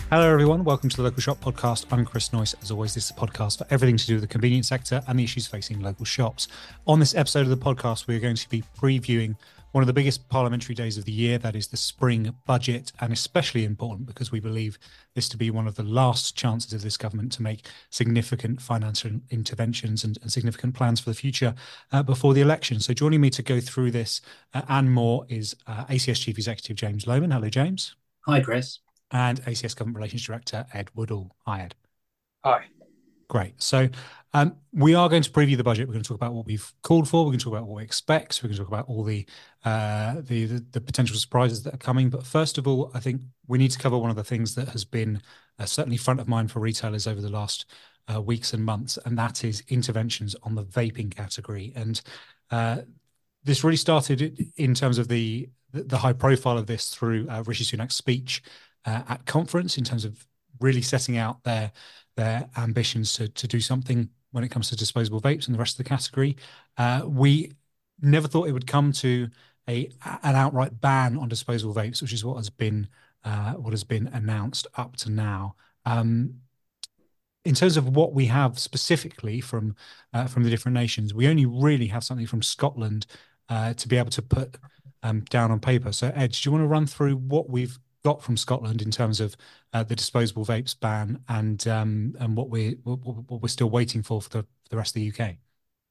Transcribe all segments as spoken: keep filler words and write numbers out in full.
Hello, everyone. Welcome to the Local Shop Podcast. I'm Chris Noyce. As always, this is a podcast for everything to do with the convenience sector and the issues facing local shops. On this episode of the podcast, we're going to be previewing one of the biggest parliamentary days of the year, that is the spring budget, and especially important because we believe this to be one of the last chances of this government to make significant financial interventions and, and significant plans for the future uh, before the election. So joining me to go through this uh, and more is uh, A C S Chief Executive James Lohman. Hello, James. Hi, Chris. And A C S Government Relations Director, Ed Woodall. Hi, Ed. Hi. Great. So um, we are going to preview the budget. We're going to talk about what we've called for. We're going to talk about what we expect. We're going to talk about all the, uh, the, the the potential surprises that are coming. But first of all, I think we need to cover one of the things that has been uh, certainly front of mind for retailers over the last uh, weeks and months, and that is interventions on the vaping category. And uh, this really started in terms of the the high profile of this through uh, Rishi Sunak's speech Uh, at conference, in terms of really setting out their their ambitions to to do something when it comes to disposable vapes and the rest of the category. Uh, we never thought it would come to a an outright ban on disposable vapes, which is what has been uh, what has been announced up to now. Um, in terms of what we have specifically from uh, from the different nations, we only really have something from Scotland uh, to be able to put um, down on paper. So, Ed, do you want to run through what we've got from Scotland in terms of uh, the disposable vapes ban and um, and what we what, what we're still waiting for for the, for the rest of the U K?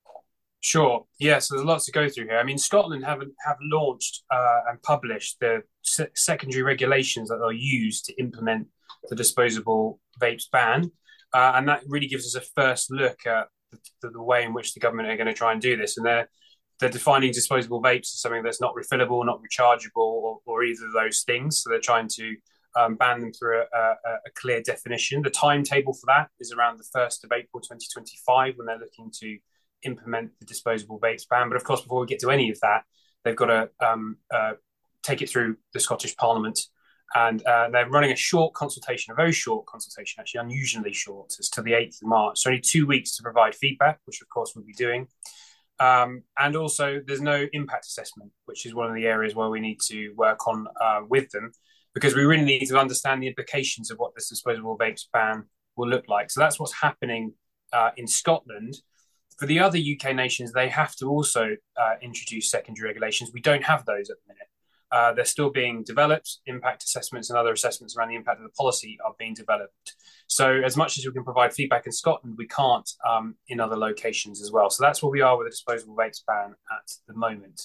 Sure. Yeah. So there's lots to go through here. I mean, Scotland haven't have launched uh, and published the se- secondary regulations that they'll use to implement the disposable vapes ban, uh, and that really gives us a first look at the, the way in which the government are going to try and do this. And they're They're defining disposable vapes as something that's not refillable, not rechargeable, or, or either of those things. So they're trying to um, ban them through a, a, a clear definition. The timetable for that is around the first of April twenty twenty-five, when they're looking to implement the disposable vapes ban. But of course, before we get to any of that, they've got to um, uh, take it through the Scottish Parliament. And uh, they're running a short consultation, a very short consultation, actually unusually short. It's to the eighth of March. So only two weeks to provide feedback, which of course we'll be doing. Um, and also, there's no impact assessment, which is one of the areas where we need to work on uh, with them, because we really need to understand the implications of what this disposable vapes ban will look like. So that's what's happening uh, in Scotland. For the other U K nations, they have to also uh, introduce secondary regulations. We don't have those at the minute. Uh, they're still being developed. Impact assessments and other assessments around the impact of the policy are being developed. So as much as we can provide feedback in Scotland, we can't um, in other locations as well. So that's where we are with the disposable vapes ban at the moment.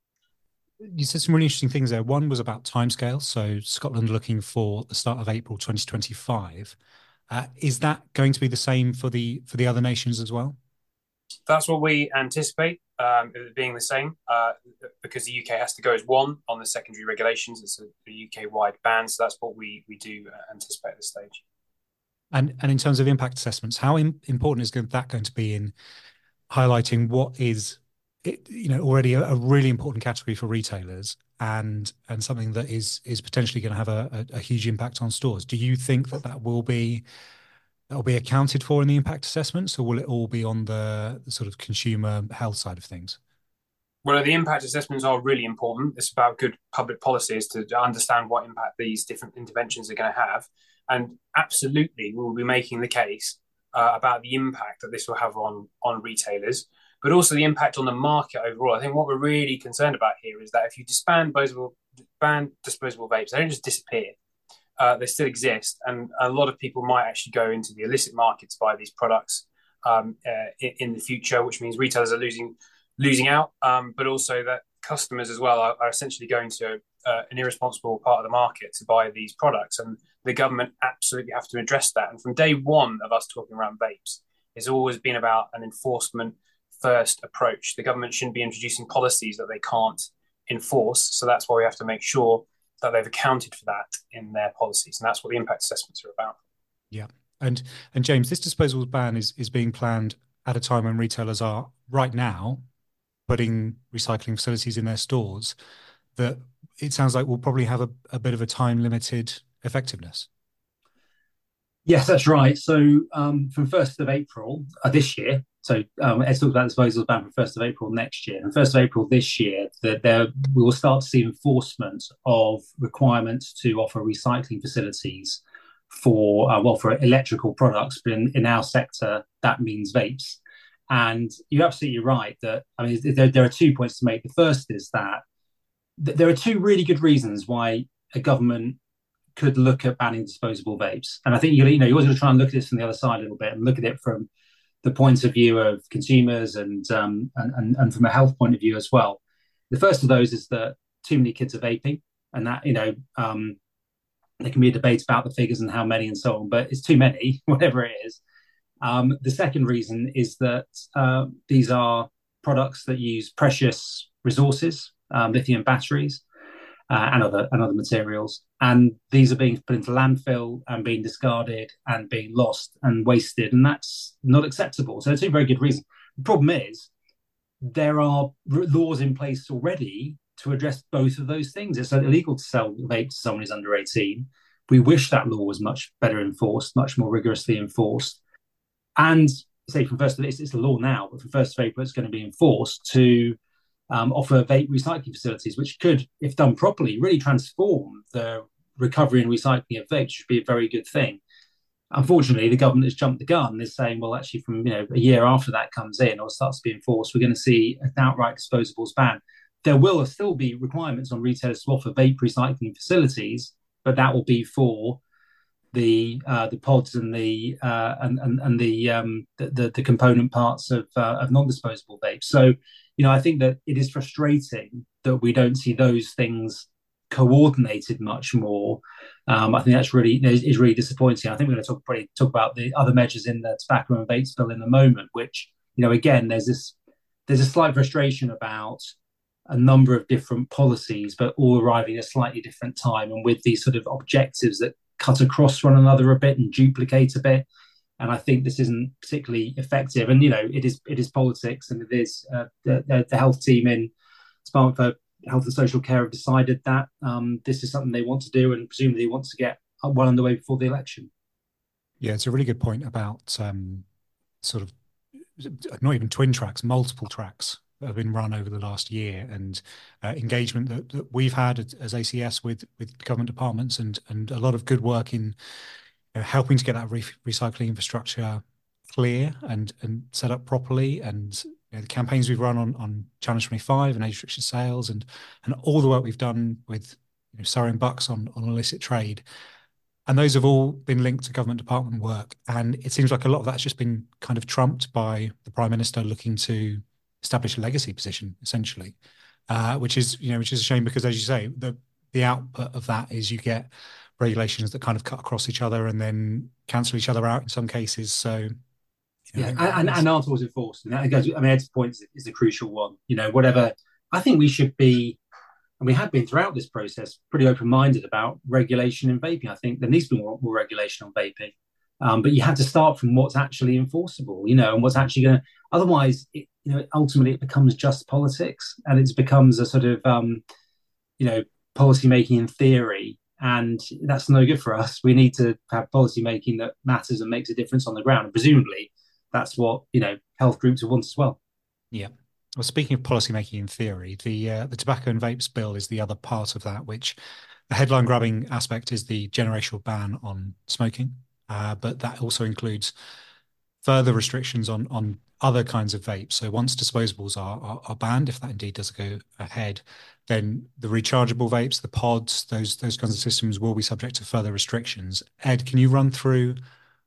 You said some really interesting things there. One was about timescale. So Scotland looking for the start of April twenty twenty-five. Uh, is that going to be the same for the for the other nations as well? That's what we anticipate, um, it being the same, uh, because the U K has to go as one on the secondary regulations. It's a, a U K-wide ban, so that's what we we do anticipate at this stage. And and in terms of impact assessments, how in, important is that going to be in highlighting what is, you know, already a, a really important category for retailers, and and something that is is potentially going to have a, a, a huge impact on stores? Do you think that that will be that will be accounted for in the impact assessments, or will it all be on the, the sort of consumer health side of things? Well, the impact assessments are really important. It's about good public policies to understand what impact these different interventions are going to have. And absolutely, we'll be making the case uh, about the impact that this will have on, on retailers, but also the impact on the market overall. I think what we're really concerned about here is that if you disband disposable, ban disposable vapes, they don't just disappear. Uh, they still exist. And a lot of people might actually go into the illicit market to buy these products um, uh, in, in the future, which means retailers are losing losing out, um, but also that customers as well are, are essentially going to uh, an irresponsible part of the market to buy these products. And the government absolutely have to address that. And from day one of us talking around vapes, it's always been about an enforcement first approach. The government shouldn't be introducing policies that they can't enforce. So that's why we have to make sure that they've accounted for that in their policies. And that's what the impact assessments are about. Yeah. And and James, this disposable ban is is being planned at a time when retailers are right now putting recycling facilities in their stores that it sounds like will probably have a, a bit of a time limited effectiveness. Yes, that's right. So um, from first of April uh, this year, so um, let's talk about disposals ban from first of April next year. And first of April this year, that there we will start to see enforcement of requirements to offer recycling facilities for uh, well for electrical products, but in, in our sector that means vapes. And you're absolutely right that I mean there, there are two points to make. The first is that th- there are two really good reasons why a government could look at banning disposable vapes. And I think you you know you always got to try and look at this from the other side a little bit and look at it from the point of view of consumers and um, and, and and from a health point of view as well. The first of those is that too many kids are vaping, and that you know um, there can be a debate about the figures and how many and so on, but it's too many, whatever it is. Um, the second reason is that uh, these are products that use precious resources, um, lithium batteries, uh, and other and other materials, and these are being put into landfill and being discarded and being lost and wasted, and that's not acceptable. So, it's a very good reason. The problem is there are laws in place already to address both of those things. It's illegal to sell vape to someone who's under eighteen. We wish that law was much better enforced, much more rigorously enforced. And say from first of it's, it's the law now, but from first of April, it's going to be enforced to um, offer vape recycling facilities, which could, if done properly, really transform the recovery and recycling of vapes, which would be a very good thing. Unfortunately, the government has jumped the gun. They're saying, well, actually, from you know a year after that comes in or starts to be enforced, we're going to see an outright disposables ban. There will still be requirements on retailers to offer vape recycling facilities, but that will be for the uh, the pods and the uh, and, and and the, um, the, the the component parts of uh, of non-disposable vapes. So, you know, I think that it is frustrating that we don't see those things coordinated much more. Um, I think that's really is, is really disappointing. I think we're going to talk probably talk about the other measures in the tobacco and vapes bill in a moment. Which, you know, again, there's this there's a slight frustration about a number of different policies, but all arriving at a slightly different time and with these sort of objectives that cut across one another a bit and duplicate a bit. And I think this isn't particularly effective. And you know, it is it is politics, and it is uh, the, the health team in Department for Health and Social Care have decided that um, this is something they want to do, and presumably want to get well underway before the election. Yeah, it's a really good point about um, sort of not even twin tracks, multiple tracks that have been run over the last year, and uh, engagement that, that we've had as, as A C S with with government departments, and and a lot of good work in you know, helping to get that re recycling infrastructure clear and and set up properly, and you know, the campaigns we've run on on Challenge twenty-five and age restricted sales, and and all the work we've done with you know, Surrey and Bucks on on illicit trade. And those have all been linked to government department work. And it seems like a lot of that's just been kind of trumped by the Prime Minister looking to establish a legacy position, essentially, uh, which is, you know, which is a shame because, as you say, the the output of that is you get regulations that kind of cut across each other and then cancel each other out in some cases. So, you know, yeah, and, and aren't always enforced. And that goes, I mean, Ed's point is, is a crucial one. You know, whatever, I think we should be, and we have been throughout this process, pretty open-minded about regulation in vaping. I think there needs to be more, more regulation on vaping. Um, but you have to start from what's actually enforceable, you know, and what's actually going to, otherwise, it, you know, ultimately it becomes just politics, and it becomes a sort of, um, you know, policy making in theory. And that's no good for us. We need to have policy making that matters and makes a difference on the ground. And presumably that's what, you know, health groups want as well. Yeah. Well, speaking of policymaking in theory, the uh, the tobacco and vapes bill is the other part of that, which the headline grabbing aspect is the generational ban on smoking. Uh, but that also includes further restrictions on on other kinds of vapes. So once disposables are, are, are banned, if that indeed does go ahead, then the rechargeable vapes, the pods, those those kinds of systems will be subject to further restrictions. Ed, can you run through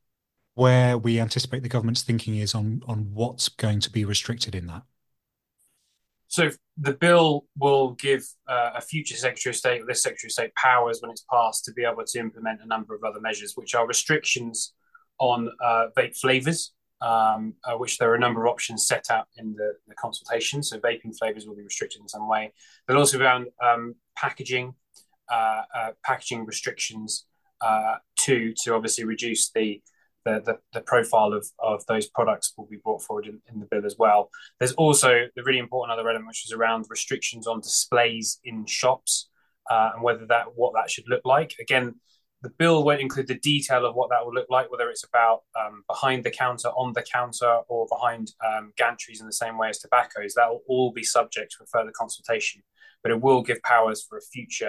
where we anticipate the government's thinking is on on what's going to be restricted in that? So the bill will give uh, a future Secretary of State, or this Secretary of State, powers when it's passed to be able to implement a number of other measures, which are restrictions on uh, vape flavours, um, uh, which there are a number of options set out in the, the consultation. So vaping flavours will be restricted in some way. There'll also be around um, packaging, uh, uh, packaging restrictions uh, to to obviously reduce the The, the, the profile of, of those products will be brought forward in, in the bill as well. There's also the really important other element, which is around restrictions on displays in shops uh, and whether that what that should look like. Again, the bill won't include the detail of what that will look like, whether it's about um, behind the counter, on the counter, or behind um, gantries in the same way as tobaccos. That will all be subject to a further consultation, but it will give powers for a future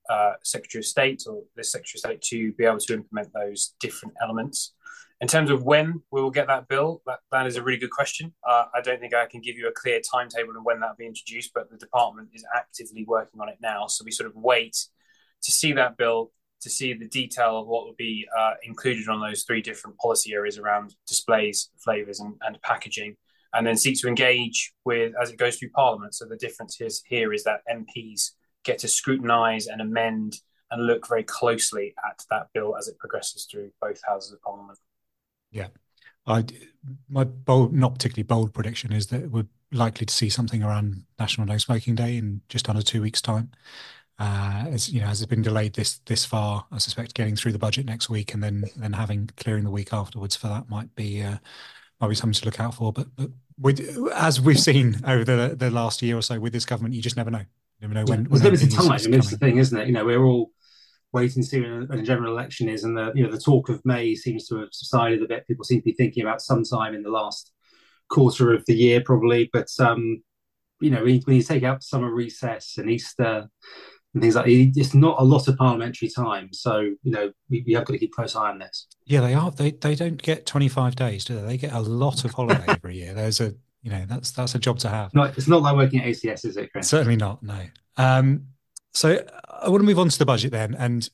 uh, Secretary of State or the Secretary of State to be able to implement those different elements. In terms of when we will get that bill, that, that is a really good question. Uh, I don't think I can give you a clear timetable of when that will be introduced, but the department is actively working on it now. So we sort of wait to see that bill, to see the detail of what will be uh, included on those three different policy areas around displays, flavours and, and packaging, and then seek to engage with as it goes through Parliament. So the difference is, here is that M Ps get to scrutinise and amend and look very closely at that bill as it progresses through both houses of Parliament. Yeah, I my bold, not particularly bold prediction is that we're likely to see something around National No Smoking Day in just under two weeks' time. Uh, as you know, as it's been delayed this this far, I suspect getting through the budget next week and then then having clearing the week afterwards for that might be uh, might be something to look out for. But but with as we've seen over the the last year or so with this government, you just never know. You never know when. Yeah, there's limited time. I mean, it's the coming. thing, isn't it? You know, we're all waiting to see when a general election is, and the you know the talk of May seems to have subsided a bit. People seem to be thinking about sometime in the last quarter of the year, probably. But um, you know, when you, when you take out summer recess and Easter and things like that, it's not a lot of parliamentary time. So you know, we, we have got to keep a close eye on this. Yeah, they are. They they don't get twenty-five days, do they? They get a lot of holiday every year. There's a you know that's that's a job to have. No, it's not like working at A C S, is it, Chris? Certainly not. No. Um, So I want to move on to the budget then, and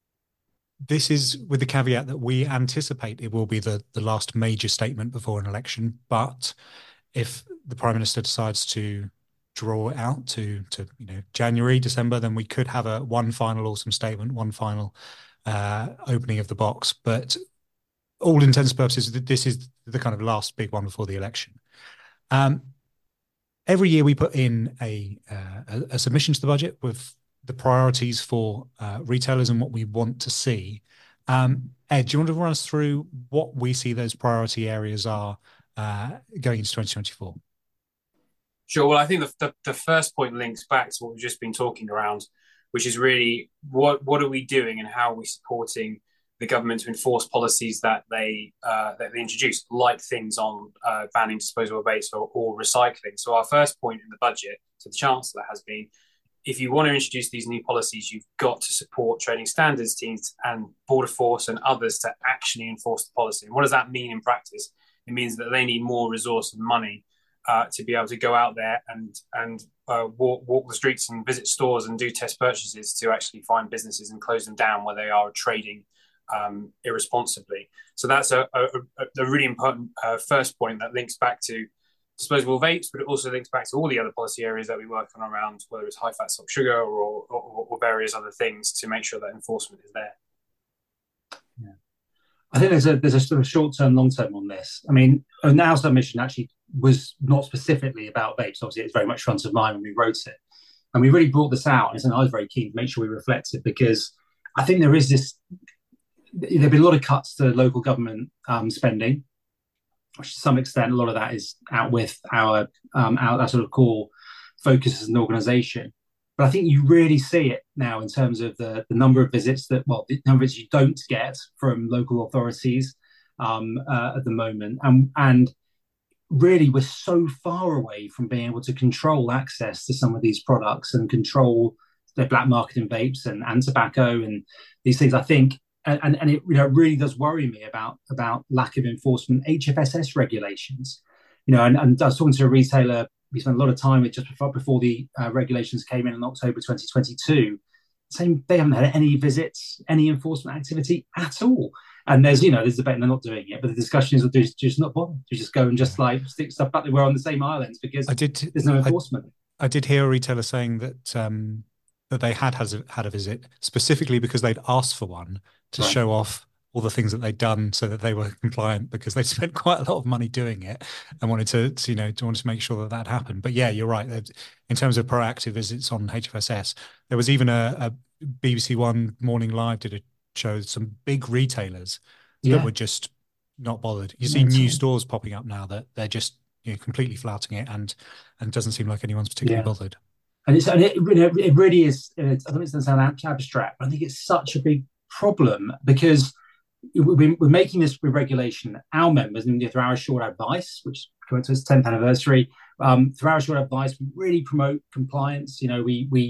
this is with the caveat that we anticipate it will be the, the last major statement before an election. But if the Prime Minister decides to draw it out to, to you know January, December, then we could have a one final autumn statement, one final uh, opening of the box. But all intents and purposes, this is the kind of last big one before the election. Um, every year we put in a, uh, a, a submission to the budget with the priorities for uh, retailers and what we want to see. Um, Ed, do you want to run us through what we see those priority areas are uh, going into twenty twenty-four? Sure. Well, I think the, the, the first point links back to what we've just been talking around, which is really what, what are we doing and how are we supporting the government to enforce policies that they uh, that they introduce, like things on uh, banning disposable vapes or, or recycling. So our first point in the budget, so the Chancellor has been, if you want to introduce these new policies, you've got to support trading standards teams and Border Force and others to actually enforce the policy. And what does that mean in practice? It means that they need more resource and money uh, to be able to go out there and and uh, walk, walk the streets and visit stores and do test purchases to actually find businesses and close them down where they are trading um, irresponsibly. So that's a, a, a really important uh, first point that links back to disposable vapes, but it also links back to all the other policy areas that we work on around, whether it's high fat soft sugar or, or, or various other things, to make sure that enforcement is there. Yeah, I think there's a there's a sort of short term, long term on this. I mean, our submission actually was not specifically about vapes. Obviously, it's very much front of mind when we wrote it, and we really brought this out. And something I was very keen to make sure we reflected, because I think there is this. There've been a lot of cuts to local government um, spending, which to some extent, a lot of that is out with our, um, our, our sort of core focus as an organisation. But I think you really see it now in terms of the, the number of visits that, well, the number of visits you don't get from local authorities um, uh, at the moment. And, and really, we're so far away from being able to control access to some of these products and control the black market in vapes and, and tobacco and these things. I think And, and it you know, really does worry me about, about lack of enforcement, H F S S regulations. You know, and, and I was talking to a retailer we spent a lot of time with just before, before the uh, regulations came in in October twenty twenty-two, saying they haven't had any visits, any enforcement activity at all. And there's, you know, there's a debate and they're not doing it, but the discussion is that they're just, just not bothered to just go and just like stick stuff back. We're on the same islands because I did, there's no enforcement. I, I did hear a retailer saying that um, that they had has, had a visit specifically because they'd asked for one to right. show off all the things that they'd done so that they were compliant, because they spent quite a lot of money doing it and wanted to, to you know, to wanted to make sure that that happened. But yeah, you're right. In terms of proactive visits on H F S S, there was even a, a B B C One Morning Live did a show some big retailers yeah. that were just not bothered. You see new stores popping up now that they're just, you know, completely flouting it, and and it doesn't seem like anyone's particularly yeah. bothered. And it's and it, it really is. It's, I don't think it doesn't sound abstract, but I think it's such a big problem because we're making this with regulation. Our members, and through our short advice, which coming to its tenth anniversary, um, through our short advice, we really promote compliance. You know, we we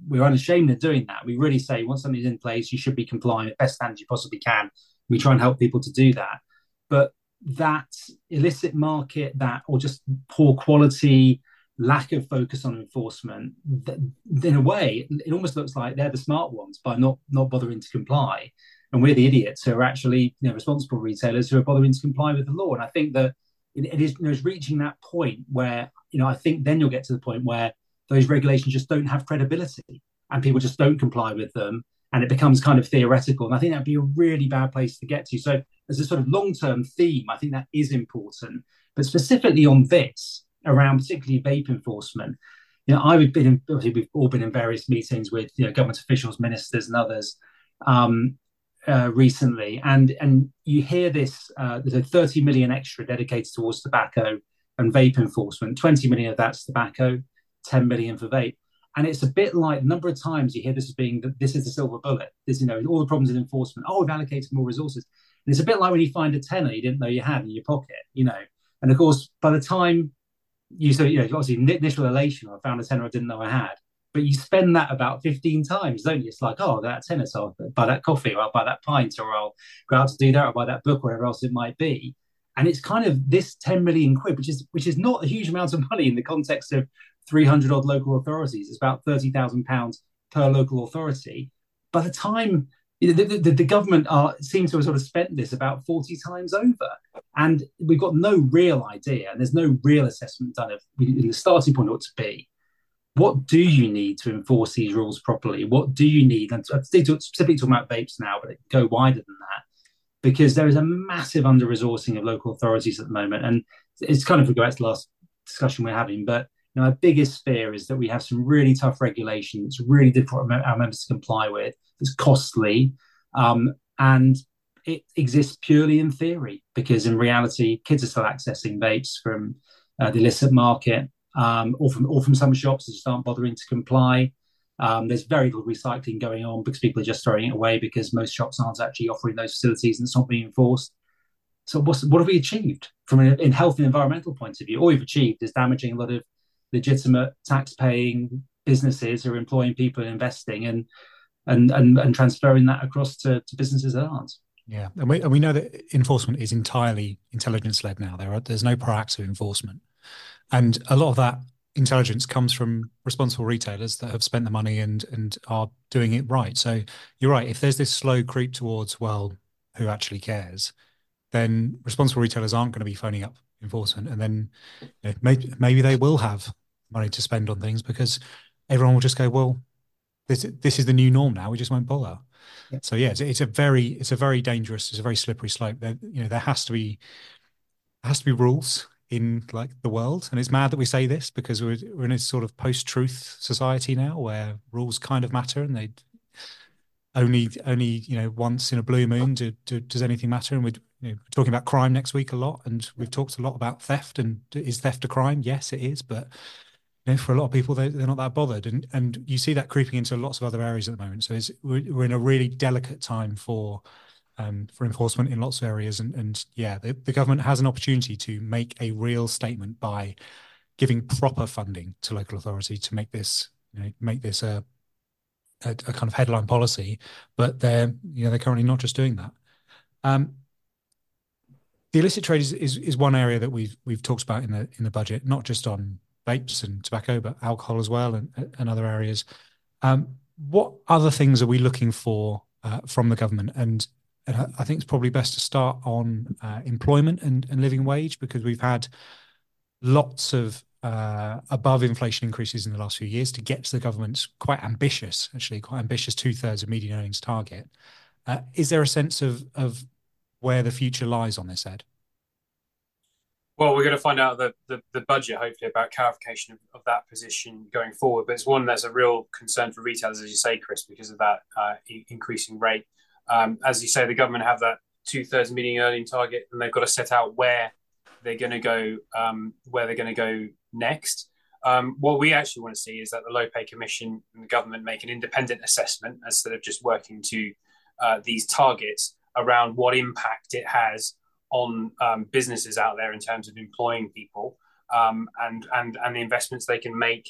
we're unashamed of doing that. We really say once something's in place, you should be complying as best standards you possibly can. We try and help people to do that. But that illicit market, that or just poor quality, lack of focus on enforcement, in a way, it almost looks like they're the smart ones by not not bothering to comply, and we're the idiots who are actually, you know, responsible retailers who are bothering to comply with the law. And I think that it, it is, you know, it's reaching that point where, you know, I think then you'll get to the point where those regulations just don't have credibility and people just don't comply with them, and it becomes kind of theoretical. And I think that'd be a really bad place to get to. So as a sort of long-term theme, I think that is important. But specifically on this, around particularly vape enforcement, you know, I've been in, obviously we've all been in various meetings with, you know, government officials, ministers, and others um, uh, recently, and and you hear this. Uh, there's a thirty million extra dedicated towards tobacco and vape enforcement. twenty million of that's tobacco, ten million for vape. And it's a bit like the number of times you hear this as being that this is the silver bullet. This, you know, all the problems in enforcement. Oh, we've allocated more resources. And it's a bit like when you find a tenner you didn't know you had in your pocket, you know. And of course, by the time you so you know, obviously initial elation, I found a tenner I didn't know I had. But you spend that about fifteen times, don't you? It's like, oh, that tenner, so I'll buy that coffee, or I'll buy that pint, or I'll go out to do that, or I'll buy that book, whatever else it might be. And it's kind of this ten million quid, which is which is not a huge amount of money in the context of three hundred odd local authorities. It's about thirty thousand pounds per local authority. By the time the, the, the government are, seems to have sort of spent this about forty times over. And we've got no real idea, and there's no real assessment done of in the starting point ought to be, what do you need to enforce these rules properly? What do you need? And I'm specifically talking about vapes now, but it can go wider than that, because there is a massive under-resourcing of local authorities at the moment. And it's kind of, we go back to the last discussion we're having, but you know, our biggest fear is that we have some really tough regulations, really difficult for our members to comply with. It's costly, um, and it exists purely in theory, because in reality, kids are still accessing vapes from uh, the illicit market, um, or from or from some shops that just aren't bothering to comply. Um, there's very little recycling going on because people are just throwing it away because most shops aren't actually offering those facilities and it's not being enforced. So what's, what have we achieved from an in health and environmental point of view? All we've achieved is damaging a lot of legitimate tax-paying businesses who are employing people and investing, and and and, and transferring that across to, to businesses that aren't. Yeah, and we and we know that enforcement is entirely intelligence-led now. There are there's no proactive enforcement, and a lot of that intelligence comes from responsible retailers that have spent the money and and are doing it right. So you're right. If there's this slow creep towards, well, who actually cares, then responsible retailers aren't going to be phoning up enforcement, and then you know, maybe maybe they will have money to spend on things because everyone will just go, well, this this is the new norm now. We just won't bother. Yeah. So yeah, it's, it's a very it's a very dangerous, it's a very slippery slope. There, you know, there has to be there has to be rules in like the world, and it's mad that we say this because we're we're in a sort of post-truth society now where rules kind of matter, and they only only you know once in a blue moon do, do, does anything matter. And we're, you know, we're talking about crime next week a lot, and we've talked a lot about theft. And is theft a crime? Yes, it is, but you know, for a lot of people, they, they're not that bothered, and and you see that creeping into lots of other areas at the moment. So it's, we're, we're in a really delicate time for um, for enforcement in lots of areas, and and yeah, the, the government has an opportunity to make a real statement by giving proper funding to local authority to make this you know, make this a, a a kind of headline policy, but they're you know they're currently not just doing that. Um, the illicit trade is, is is one area that we've we've talked about in the in the budget, not just on vapes and tobacco, but alcohol as well, and, and other areas. Um, what other things are we looking for uh, from the government? And, and I think it's probably best to start on uh, employment and, and living wage, because we've had lots of uh, above inflation increases in the last few years to get to the government's quite ambitious, actually quite ambitious two thirds of median earnings target. Uh, is there a sense of of where the future lies on this, Ed? Well, we're going to find out the, the, the budget, hopefully, about clarification of, of that position going forward. But it's one that's a real concern for retailers, as you say, Chris, because of that uh, increasing rate. Um, as you say, the government have that two-thirds median earning target, and they've got to set out where they're going to go, um, where they're going to go next. Um, what we actually want to see is that the Low Pay Commission and the government make an independent assessment instead of just working to uh, these targets around what impact it has on um, businesses out there in terms of employing people, um, and and and the investments they can make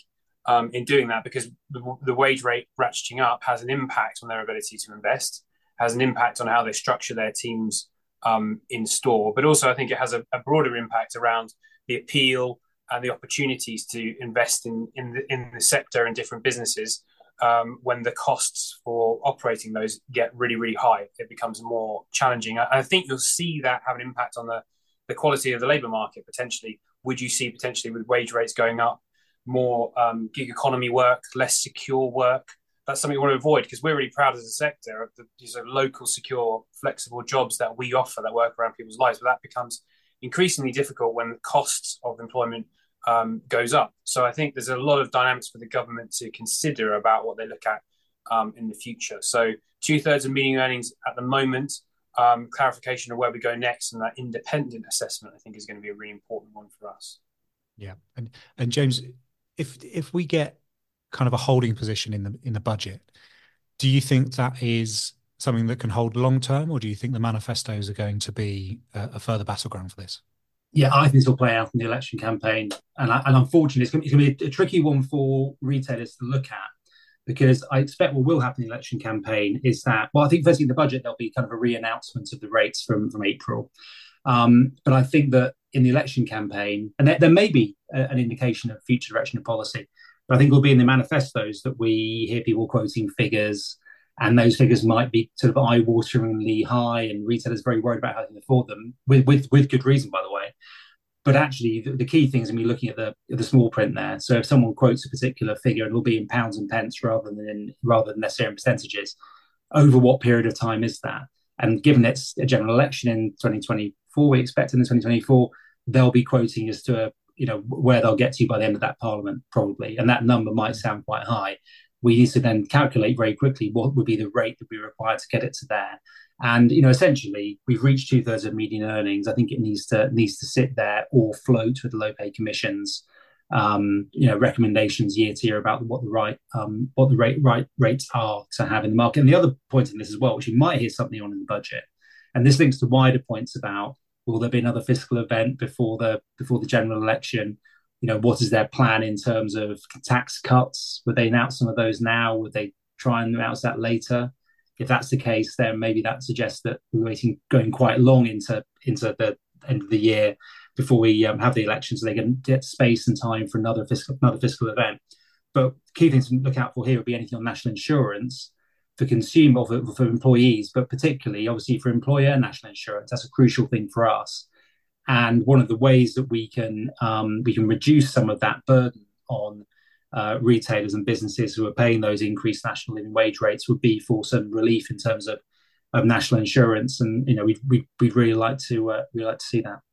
um, in doing that, because the, the wage rate ratcheting up has an impact on their ability to invest, has an impact on how they structure their teams um, in store. But also, I think it has a, a broader impact around the appeal and the opportunities to invest in in the, in the sector and different businesses. Um, when the costs for operating those get really, really high, it becomes more challenging. I, I think you'll see that have an impact on the, the quality of the labour market potentially. Would you see potentially with wage rates going up, more um, gig economy work, less secure work? That's something we want to avoid, because we're really proud as a sector of the, these are local, secure, flexible jobs that we offer that work around people's lives. But that becomes increasingly difficult when the costs of employment um, goes up. So I think there's a lot of dynamics for the government to consider about what they look at um, in the future. So two thirds of median earnings at the moment, um, clarification of where we go next, and that independent assessment, I think, is going to be a really important one for us. Yeah, and and James, if if we get kind of a holding position in the in the budget, do you think that is something that can hold long term, or do you think the manifestos are going to be a, a further battleground for this? Yeah, I think this will play out in the election campaign, and, I, and unfortunately, it's going, it's going to be a, a tricky one for retailers to look at, because I expect what will happen in the election campaign is that, well, I think firstly in the budget there'll be kind of a re-announcement of the rates from from April, um, but I think that in the election campaign, and there, there may be a, an indication of future direction of policy, but I think it will be in the manifestos that we hear people quoting figures, and those figures might be sort of eye-wateringly high, and retailers are very worried about how to afford them, with, with, with good reason, by the way. But actually, the, the key thing is going to be looking at the the small print there. So if someone quotes a particular figure, it'll be in pounds and pence rather than in, rather than necessarily in percentages. Over what period of time is that? And given it's a general election in twenty twenty-four, we expect in twenty twenty-four, they'll be quoting as to a, you know, where they'll get to by the end of that parliament, probably. And that number might sound quite high. We need to then calculate very quickly what would be the rate that we require to get it to there. And, you know, essentially, we've reached two thirds of median earnings. I think it needs to needs to sit there or float with the low pay commissions, um, you know, recommendations year to year about what the right um, what the rate right rates are to have in the market. And the other point in this as well, which you might hear something on in the budget, and this links to wider points about, will there be another fiscal event before the before the general election? You know, what is their plan in terms of tax cuts? Would they announce some of those now? Would they try and announce that later? If that's the case, then maybe that suggests that we're waiting, going quite long into into the end of the year before we um, have the election, so they can get space and time for another fiscal another fiscal event. But key things to look out for here would be anything on national insurance for consumer, for, for employees, but particularly, obviously, for employer national insurance. That's a crucial thing for us. And one of the ways that we can um, we can reduce some of that burden on Uh, retailers and businesses who are paying those increased national living wage rates would be for some relief in terms of, of national insurance, and you know we'd we'd, we'd really like to uh, we'd like to see that.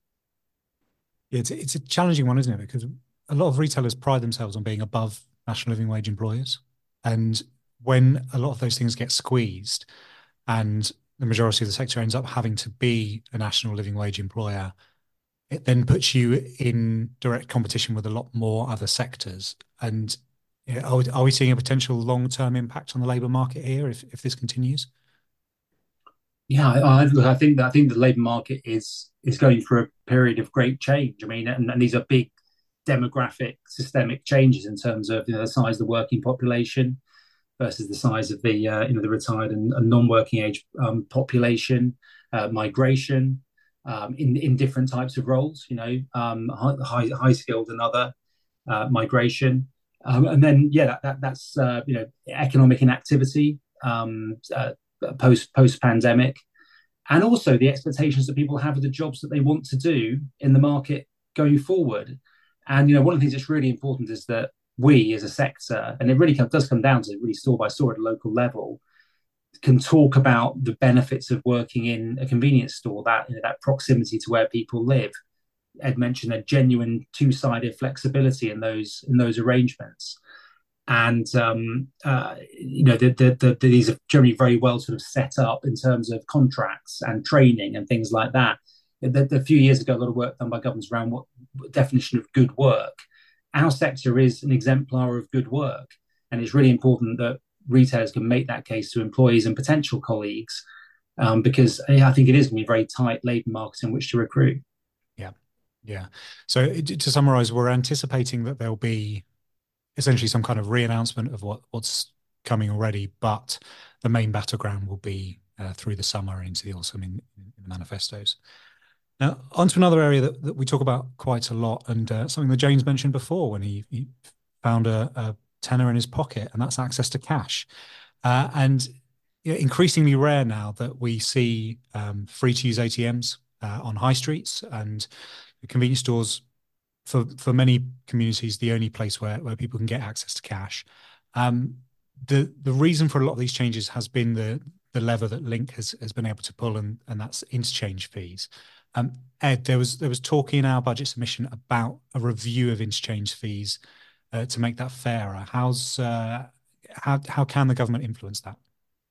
Yeah, it's it's a challenging one, isn't it? Because a lot of retailers pride themselves on being above national living wage employers, and when a lot of those things get squeezed, and the majority of the sector ends up having to be a national living wage employer, it then puts you in direct competition with a lot more other sectors. And you know, are, we, are we seeing a potential long-term impact on the labour market here if, if this continues? Yeah, I, I think that I think the labour market is is going through a period of great change. I mean, and, and these are big demographic, systemic changes in terms of, you know, the size of the working population versus the size of the uh, you know the retired and, and non-working age um, population, uh, migration. Um, in in different types of roles, you know, um, high high skilled and other uh, migration, um, and then yeah, that, that that's uh, you know economic inactivity um, uh, post post pandemic, and also the expectations that people have of the jobs that they want to do in the market going forward. And you know, one of the things that's really important is that we as a sector, and it really does come down to really store by store at a local level, can talk about the benefits of working in a convenience store, that you know, that proximity to where people live. Ed mentioned a genuine two-sided flexibility in those in those arrangements, and um, uh, you know the, the, the, these are generally very well sort of set up in terms of contracts and training and things like that. The, the, a few years ago, a lot of work done by governments around what definition of good work. Our sector is an exemplar of good work, and it's really important that retailers can make that case to employees and potential colleagues, um, because yeah, I think it is going to be a very tight labour market in which to recruit. Yeah, yeah. So to summarise, we're anticipating that there'll be essentially some kind of re-announcement of what what's coming already, but the main battleground will be uh, through the summer and into the autumn in, in the manifestos. Now, onto another area that, that we talk about quite a lot, and uh, something that James mentioned before when he, he found a, a tenner in his pocket, and that's access to cash. Uh, and you know, increasingly rare now that we see um, free-to-use A T Ms uh, on high streets, and convenience stores for for many communities the only place where where people can get access to cash. Um, the the reason for a lot of these changes has been the the lever that Link has has been able to pull, and and that's interchange fees. Um, Ed, there was there was talk in our budget submission about a review of interchange fees uh, to make that fairer. How's uh, how how can the government influence that?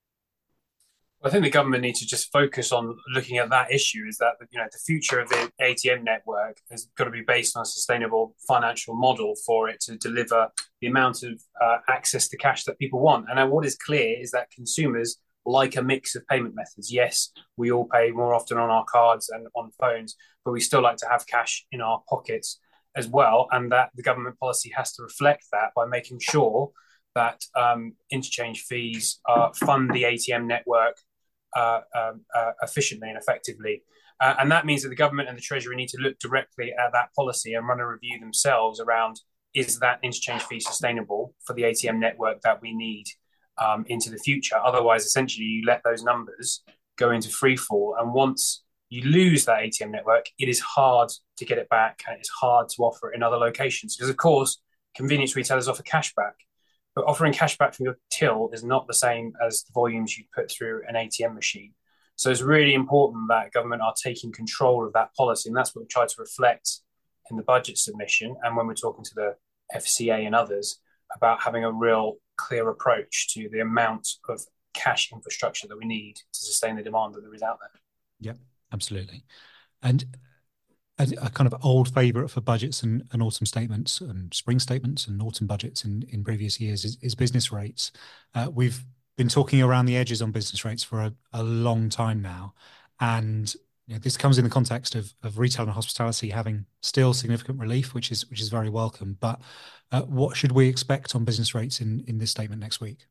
I think the government needs to just focus on looking at that issue. Is that you know the future of the A T M network has got to be based on a sustainable financial model for it to deliver the amount of uh, access to cash that people want. And what is clear is that consumers like a mix of payment methods. Yes, we all pay more often on our cards and on phones, but we still like to have cash in our pockets as well. And that the government policy has to reflect that by making sure that um, interchange fees uh, fund the A T M network Uh, um, uh, efficiently and effectively. Uh, and that means that the government and the Treasury need to look directly at that policy and run a review themselves around, is that interchange fee sustainable for the A T M network that we need um, into the future? Otherwise, essentially, you let those numbers go into free fall. And once you lose that A T M network, it is hard to get it back, and it's hard to offer it in other locations. Because, of course, convenience retailers offer cash back. But offering cash back from your till is not the same as the volumes you put through an A T M machine. So it's really important that government are taking control of that policy. And that's what we try to reflect in the budget submission. And when we're talking to the F C A and others about having a real clear approach to the amount of cash infrastructure that we need to sustain the demand that there is out there. Yeah, absolutely. And a, a kind of old favourite for budgets and, and autumn statements and spring statements and autumn budgets in, in previous years is, is business rates. Uh, we've been talking around the edges on business rates for a, a long time now. And you know, this comes in the context of, of retail and hospitality having still significant relief, which is which is very welcome. But uh, what should we expect on business rates in, in this statement next week?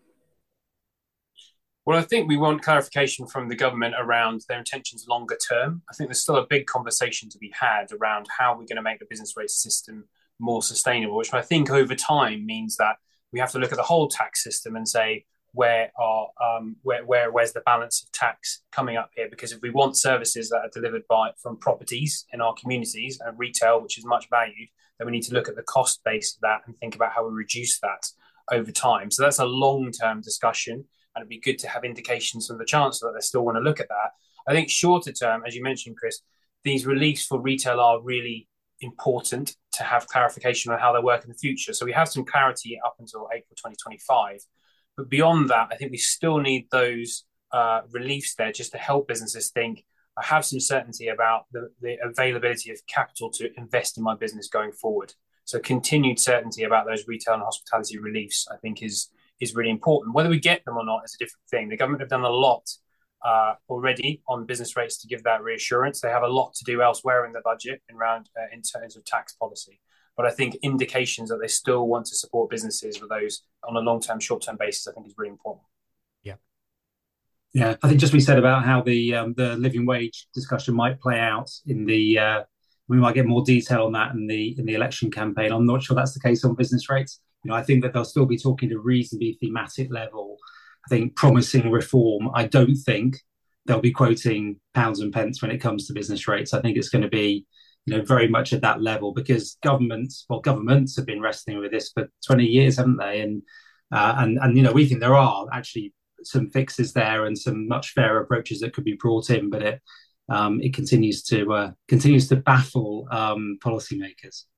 Well, I think we want clarification from the government around their intentions longer term. I think there's still a big conversation to be had around how we're going to make the business rate system more sustainable, which I think over time means that we have to look at the whole tax system and say, where are um, where where where's the balance of tax coming up here? Because if we want services that are delivered by from properties in our communities and retail, which is much valued, then we need to look at the cost base of that and think about how we reduce that over time. So that's a long-term discussion. And it'd be good to have indications from the Chancellor that they still want to look at that. I think shorter term, as you mentioned, Chris, these reliefs for retail are really important to have clarification on how they work in the future. So we have some clarity up until April twenty twenty-five. But beyond that, I think we still need those uh, reliefs there just to help businesses think, I have some certainty about the, the availability of capital to invest in my business going forward. So continued certainty about those retail and hospitality reliefs, I think, is is really important. Whether we get them or not is a different thing. The government have done a lot uh, already on business rates to give that reassurance. They have a lot to do elsewhere in the budget in, round, uh, in terms of tax policy. But I think indications that they still want to support businesses with those on a long-term, short-term basis, I think is really important. Yeah. Yeah, I think just we said about how the um, the living wage discussion might play out in the, uh, we might get more detail on that in the in the election campaign. I'm not sure that's the case on business rates. You know, I think that they'll still be talking to reasonably thematic level. I think promising reform. I don't think they'll be quoting pounds and pence when it comes to business rates. I think it's going to be, you know, very much at that level because governments, well, governments have been wrestling with this for twenty years, haven't they? And uh, and and you know, we think there are actually some fixes there and some much fairer approaches that could be brought in, but it um, it continues to uh, continues to baffle um, policymakers.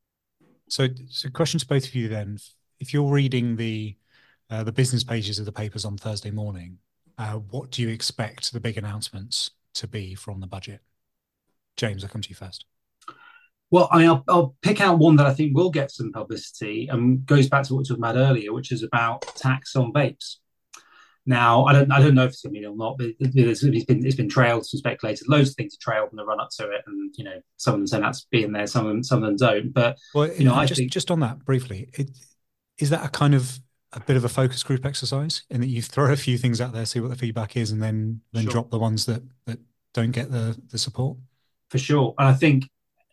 So, so question to both of you then: if you're reading the uh, the business pages of the papers on Thursday morning, uh, what do you expect the big announcements to be from the budget? James, I'll come to you first. Well, I mean, I'll, I'll pick out one that I think will get some publicity and goes back to what we talked about earlier, which is about tax on vapes. Now, I don't, I don't know if it's going to be or not, but it's, it's been, it's been trailed, some speculated, loads of things are trailed in the run up to it, and you know, some of them say that's being there, some of them, some of them don't. But well, you know, I just think just on that briefly, it, is that a kind of a bit of a focus group exercise in that you throw a few things out there, see what the feedback is, and then then Sure. drop the ones that that don't get the the support? For sure. And I think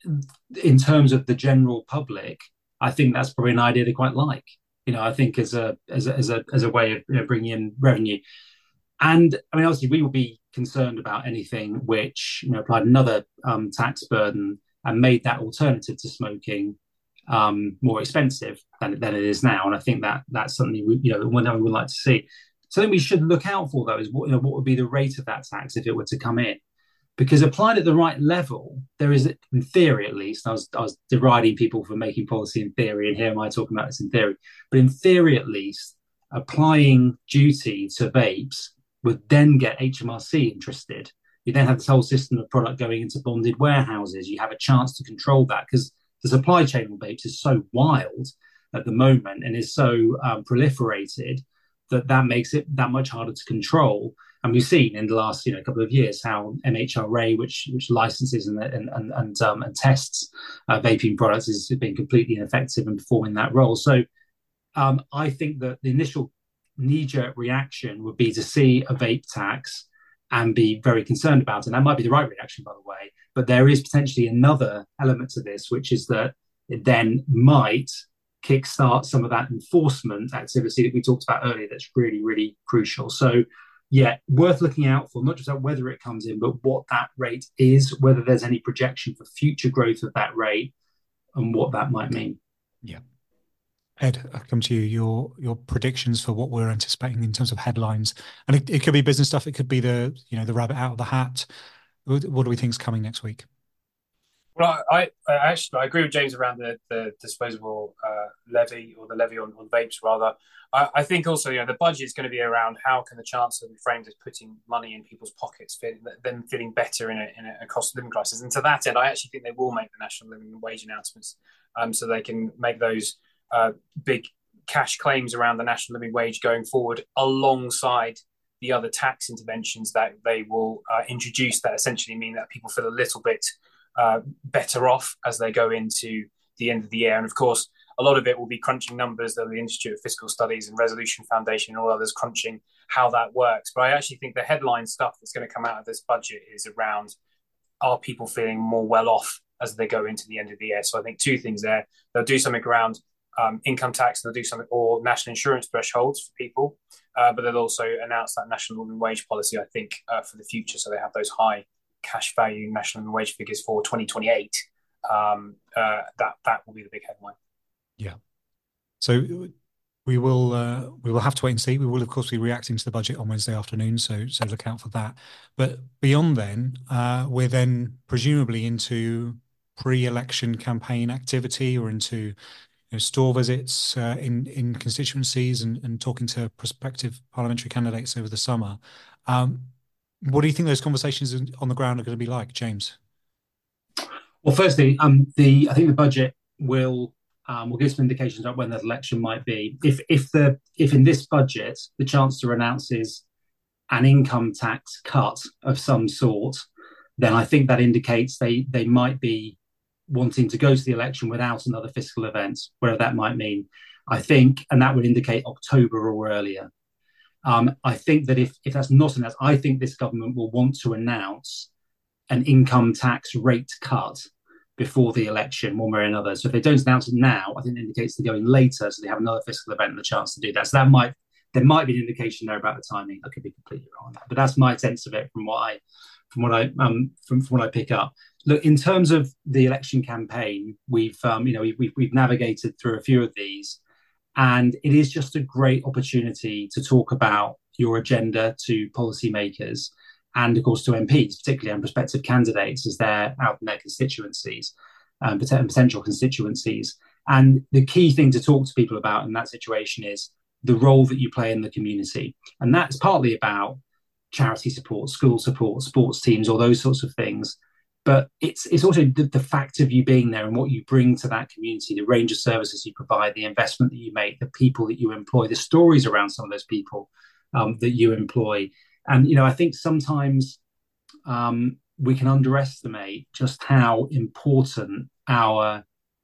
in terms of the general public, I think that's probably an idea they quite like. You know, I think as a as a as a, as a way of, you know, bringing in revenue. And I mean, obviously, we will be concerned about anything which, you know, applied another um, tax burden and made that alternative to smoking um, more expensive than, than it is now. And I think that that's something we, you know, one that we would like to see. Something we should look out for, though, is what, you know, what would be the rate of that tax if it were to come in? Because applied at the right level, there is, in theory at least, I was, I was deriding people for making policy in theory, and here am I talking about this in theory, but in theory at least, applying duty to vapes would then get H M R C interested. You then have this whole system of product going into bonded warehouses. You have a chance to control that because the supply chain of vapes is so wild at the moment and is so um, proliferated that that makes it that much harder to control. And we've seen in the last, you know, couple of years how M H R A, which which licenses and and and and, um, and tests uh, vaping products, has been completely ineffective in performing that role. So um, I think that the initial knee-jerk reaction would be to see a vape tax and be very concerned about it. And that might be the right reaction, by the way. But there is potentially another element to this, which is that it then might kickstart some of that enforcement activity that we talked about earlier that's really, really crucial. So, yeah, worth looking out for, not just about whether it comes in, but what that rate is, whether there's any projection for future growth of that rate and what that might mean. Yeah. Ed, I'll come to you. Your your predictions for what we're anticipating in terms of headlines, and it, it could be business stuff. It could be the you know the rabbit out of the hat. What, what do we think is coming next week? Well, I, I actually I agree with James around the the disposable uh, levy or the levy on, on vapes rather. I, I think also, you know, the budget is going to be around how can the Chancellor be framed as putting money in people's pockets, them feeling better in a, in a cost of living crisis. And to that end, I actually think they will make the national living wage announcements, um, so they can make those uh, big cash claims around the national living wage going forward, alongside the other tax interventions that they will uh, introduce that essentially mean that people feel a little bit uh, better off as they go into the end of the year. And of course, a lot of it will be crunching numbers that the Institute of Fiscal Studies and Resolution Foundation and all others crunching how that works. But I actually think the headline stuff that's going to come out of this budget is around, are people feeling more well off as they go into the end of the year? So I think two things there. They'll do something around um, income tax, they'll do something, or national insurance thresholds for people, uh, but they'll also announce that national living wage policy, I think, uh, for the future. So they have those high cash value national living wage figures for twenty twenty-eight. Um, uh, that that will be the big headline. Yeah. So we will uh, we will have to wait and see. We will, of course, be reacting to the budget on Wednesday afternoon, so so look out for that. But beyond then, uh, we're then presumably into pre-election campaign activity or into you know, store visits uh, in in constituencies and, and talking to prospective parliamentary candidates over the summer. Um, what do you think those conversations on the ground are going to be like, James? Well, firstly, um, the I think the budget will. Um, we'll give some indications about when that election might be. If if the if in this budget the Chancellor announces an income tax cut of some sort, then I think that indicates they they might be wanting to go to the election without another fiscal event, whatever that might mean. I think, and that would indicate October or earlier. Um, I think that if if that's not announced, I think this government will want to announce an income tax rate cut before the election, one way or another. So if they don't announce it now, I think it indicates they're going later, so they have another fiscal event and the chance to do that. So that might there might be an indication there about the timing. I could be completely wrong on that, but that's my sense of it from what I from what I um from, from what I pick up. Look, in terms of the election campaign, we've um you know we've we've, we've navigated through a few of these, and it is just a great opportunity to talk about your agenda to policymakers. And of course to M Ps, particularly and prospective candidates as they're out in their constituencies um, and potential constituencies. And the key thing to talk to people about in that situation is the role that you play in the community. And that's partly about charity support, school support, sports teams, all those sorts of things. But it's it's also the, the fact of you being there and what you bring to that community, the range of services you provide, the investment that you make, the people that you employ, the stories around some of those people um, that you employ. And, you know, I think sometimes um, we can underestimate just how important our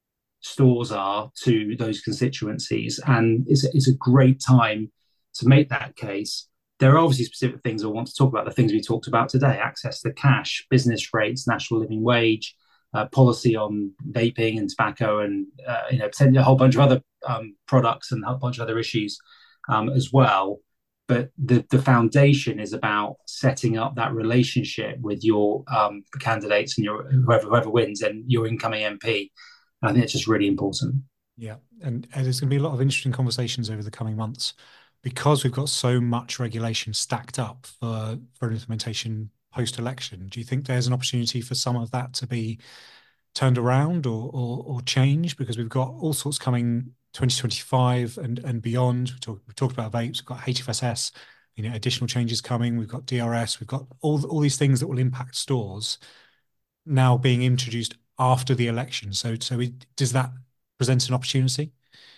stores are to those constituencies. And it's, it's a great time to make that case. There are obviously specific things I want to talk about, the things we talked about today: access to cash, business rates, national living wage, uh, policy on vaping and tobacco, and uh, you know, a whole bunch of other um, products and a whole bunch of other issues um, as well. But the, the foundation is about setting up that relationship with your um, candidates and your whoever, whoever wins and your incoming M P. I think it's just really important. Yeah, and, and there's going to be a lot of interesting conversations over the coming months, because we've got so much regulation stacked up for, for implementation post-election. Do you think there's an opportunity for some of that to be turned around or, or, or changed? Because we've got all sorts coming twenty twenty-five and, and beyond. We talk, we've talked about vapes, we've got H F S S, you know, additional changes coming. We've got D R S, we've got all, all these things that will impact stores now being introduced after the election. So, so we, does that present an opportunity?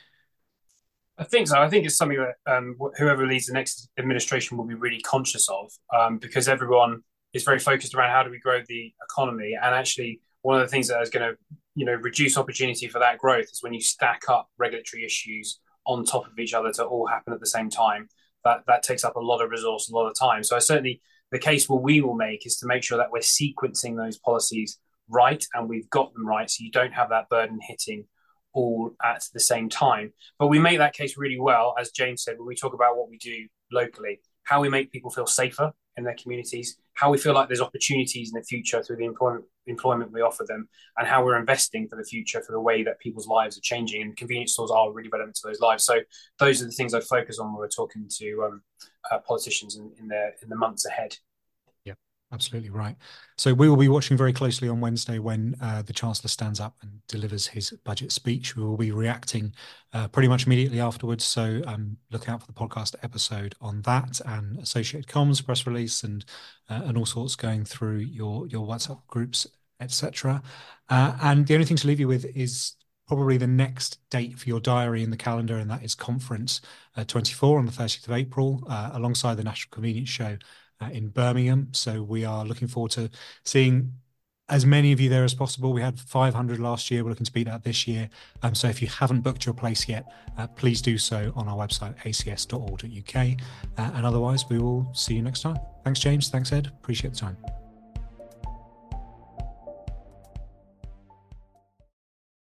I think so. I think it's something that um, whoever leads the next administration will be really conscious of, um, because everyone is very focused around how do we grow the economy. And actually, one of the things that is going to, you know, reduce opportunity for that growth is when you stack up regulatory issues on top of each other to all happen at the same time. That that takes up a lot of resource, a lot of time. So I certainly, the case what we will make is to make sure that we're sequencing those policies right and we've got them right, so you don't have that burden hitting all at the same time. But we make that case really well, as James said, when we talk about what we do locally, how we make people feel safer in their communities, how we feel like there's opportunities in the future through the employment employment we offer them, and how we're investing for the future for the way that people's lives are changing. And convenience stores are really relevant to those lives. So those are the things I focus on when we're talking to um, uh, politicians in, in, the, in the months ahead. Absolutely right. So we will be watching very closely on Wednesday when uh, the Chancellor stands up and delivers his budget speech. We will be reacting uh, pretty much immediately afterwards. So um, look out for the podcast episode on that, and associated comms, press release, and uh, and all sorts going through your your WhatsApp groups, et cetera. Uh, and the only thing to leave you with is probably the next date for your diary in the calendar, and that is Conference uh, twenty-four on the thirtieth of April, uh, alongside the National Convenience Show Uh, in Birmingham. So we are looking forward to seeing as many of you there as possible. We had five hundred last year. We're looking to beat that this year. Um, so if you haven't booked your place yet, uh, please do so on our website, a c s dot org dot u k. Uh, and otherwise, we will see you next time. Thanks, James. Thanks, Ed. Appreciate the time.